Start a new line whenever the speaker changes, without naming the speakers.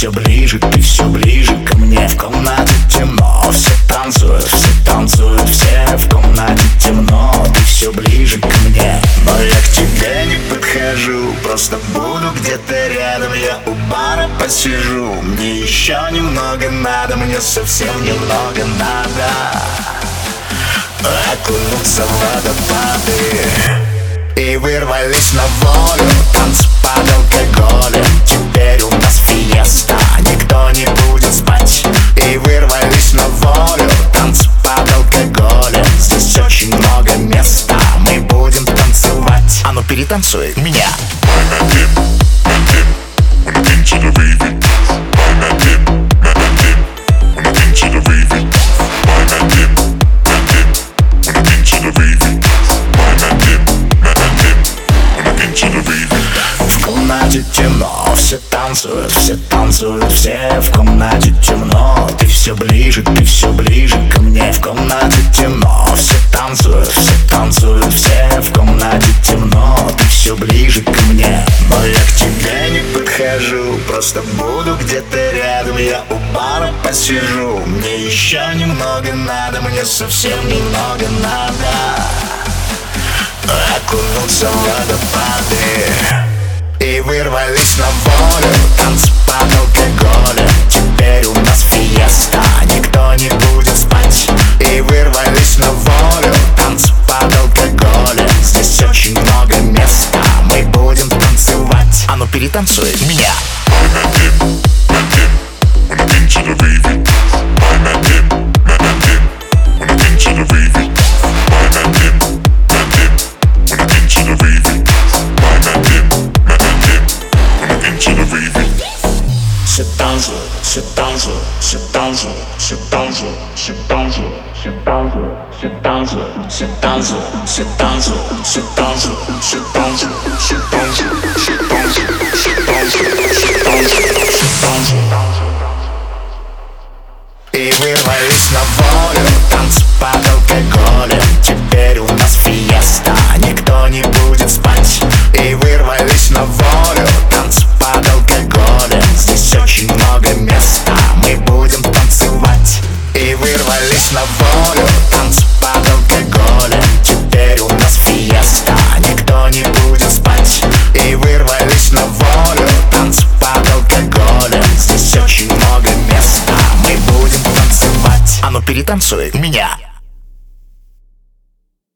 ты все ближе ко мне. В комнате темно, все танцуют, все в комнате темно, ты все ближе ко мне. Но я к тебе не подхожу, просто буду где-то рядом. Я у бара посижу, мне еще немного надо, мне совсем немного надо окунуться в водопады. И вырвались на волю, танцы под алкоголем. Теперь у нас фиеста, никто не будет спать. И вырвались на волю, танцы под алкоголем. Здесь очень много места, мы будем танцевать. А ну перетанцуй меня. В комнате темно, все танцуют, все в комнате темно, ты все ближе ко мне. В комнате темно, все танцуют, все в комнате темно, ты все ближе ко мне. Но я к тебе не подхожу, просто буду где-то рядом. Я у бара посижу, мне еще немного надо, мне совсем немного надо окунуться в водопады. И вырвались на волю, танцы под алкоголем. Теперь у нас фиеста, никто не будет спать. И вырвались на волю, танцы под алкоголем. Здесь очень много места, мы будем танцевать. А ну перетанцуй меня. И вырвались на волю, танцы под алкоголем. Теперь у нас фиеста, никто не будет спать. И вырвались на волю, танцы под алкоголем. Здесь очень много места, мы будем танцевать. И вырвались на волю, танцы под алкоголем. Теперь у нас фиеста, никто не будет спать. И вырвались на волю, танцы под алкоголем. Здесь очень много места, мы будем танцевать. А ну перетанцуй меня.